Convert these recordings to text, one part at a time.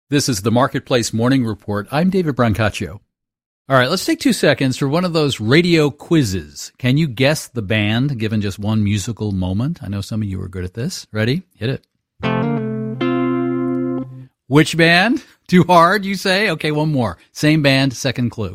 This is the Marketplace Morning Report. I'm David Brancaccio. All right, let's take 2 seconds for one of those radio quizzes. Can you guess the band given just one musical moment? I know some of you are good at this. Ready? Hit it. Which band? Too hard, you say? Okay, one more. Same band, second clue.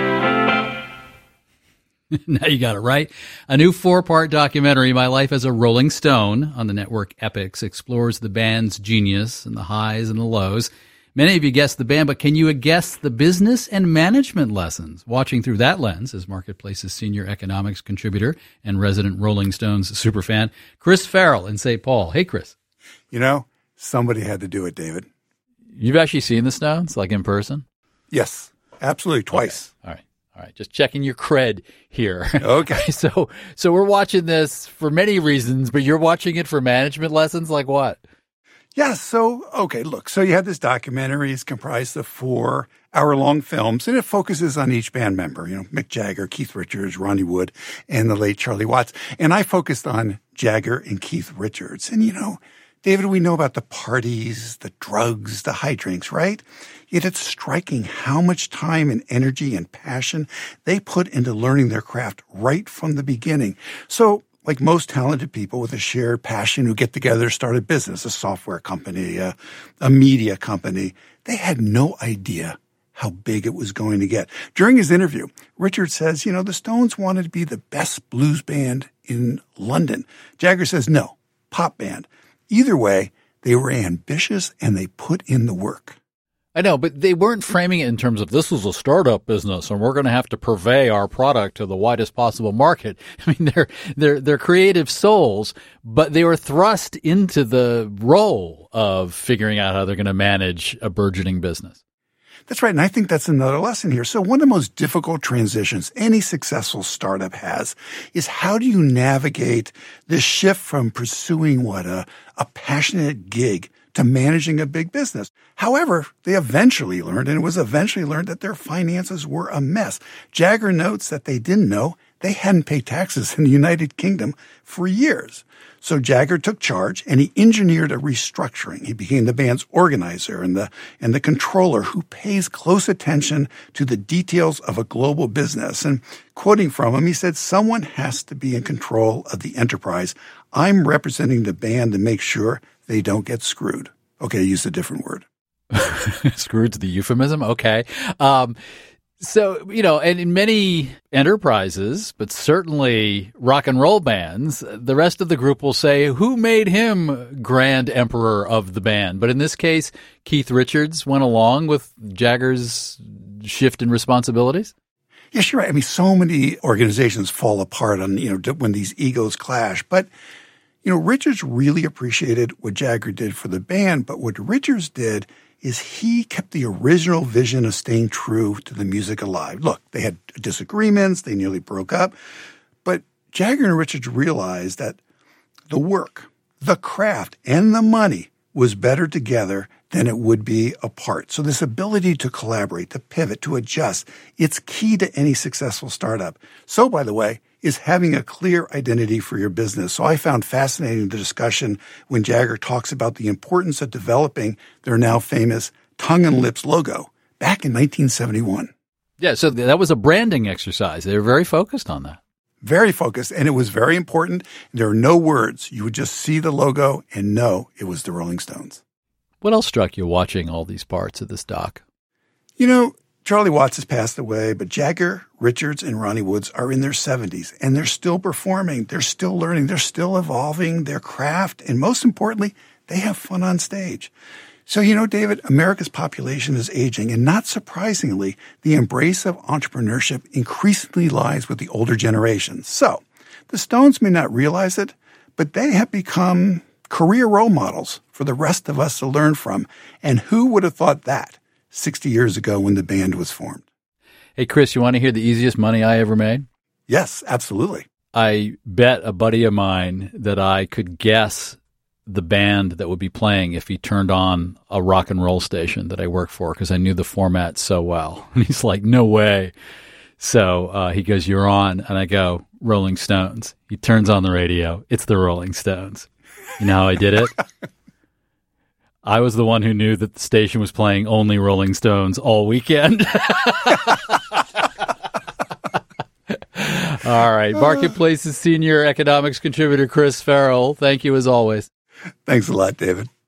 Now you got it right. A new 4-part documentary, My Life as a Rolling Stone, on the network Epix, explores the band's genius and the highs and the lows. Many of you guessed the band, but can you guess the business and management lessons? Watching through that lens is Marketplace's senior economics contributor and resident Rolling Stones superfan, Chris Farrell in St. Paul. Hey, Chris. You know, somebody had to do it, David. You've actually seen the Stones, like in person? Yes, absolutely, twice. Okay. All right. Just checking your cred here. Okay. So we're watching this for many reasons, but you're watching it for management lessons? Like what? Yeah. So you have this documentary. It's comprised of 4-hour-long films, and it focuses on each band member, Mick Jagger, Keith Richards, Ronnie Wood, and the late Charlie Watts. And I focused on Jagger and Keith Richards. And, David, we know about the parties, the drugs, the high drinks, right? Yet it's striking how much time and energy and passion they put into learning their craft right from the beginning. So, like most talented people with a shared passion who get together, start a business, a software company, a media company, they had no idea how big it was going to get. During his interview, Richard says, the Stones wanted to be the best blues band in London. Jagger says, no, pop band. Either way, they were ambitious and they put in the work. I know, but they weren't framing it in terms of this is a startup business and we're going to have to purvey our product to the widest possible market. I mean, they're creative souls, but they were thrust into the role of figuring out how they're going to manage a burgeoning business. That's right. And I think that's another lesson here. So one of the most difficult transitions any successful startup has is how do you navigate this shift from pursuing a passionate gig to managing a big business. However, they eventually learned, and it was eventually learned, that their finances were a mess. Jagger notes that they didn't know they hadn't paid taxes in the United Kingdom for years. So Jagger took charge and he engineered a restructuring. He became the band's organizer and the controller who pays close attention to the details of a global business. And quoting from him, he said, "Someone has to be in control of the enterprise. I'm representing the band to make sure they don't get screwed." Okay, I used a different word. Screwed's the euphemism? Okay. So, and in many enterprises, but certainly rock and roll bands, the rest of the group will say, who made him grand emperor of the band? But in this case, Keith Richards went along with Jagger's shift in responsibilities? Yes, you're right. I mean, so many organizations fall apart on, when these egos clash. But, Richards really appreciated what Jagger did for the band. But what Richards did is he kept the original vision of staying true to the music alive. Look, they had disagreements. They nearly broke up. But Jagger and Richards realized that the work, the craft, and the money was better together than it would be apart. So this ability to collaborate, to pivot, to adjust, it's key to any successful startup. So, by the way, is having a clear identity for your business. So I found fascinating the discussion when Jagger talks about the importance of developing their now famous Tongue and Lips logo back in 1971. Yeah, so that was a branding exercise. They were very focused on that. Very focused, and it was very important. There are no words. You would just see the logo and know it was the Rolling Stones. What else struck you watching all these parts of this doc? Charlie Watts has passed away, but Jagger, Richards, and Ronnie Wood are in their 70s, and they're still performing. They're still learning. They're still evolving their craft, and most importantly, they have fun on stage. So, David, America's population is aging, and not surprisingly, the embrace of entrepreneurship increasingly lies with the older generations. So, the Stones may not realize it, but they have become career role models for the rest of us to learn from. And who would have thought that 60 years ago when the band was formed? Hey, Chris, you want to hear the easiest money I ever made? Yes, absolutely. I bet a buddy of mine that I could guess the band that would be playing if he turned on a rock and roll station that I work for because I knew the format so well. And he's like, no way. So he goes, you're on. And I go, Rolling Stones. He turns on the radio. It's the Rolling Stones. You know how I did it? I was the one who knew that the station was playing only Rolling Stones all weekend. All right. Marketplace's senior economics contributor, Chris Farrell. Thank you as always. Thanks a lot, David.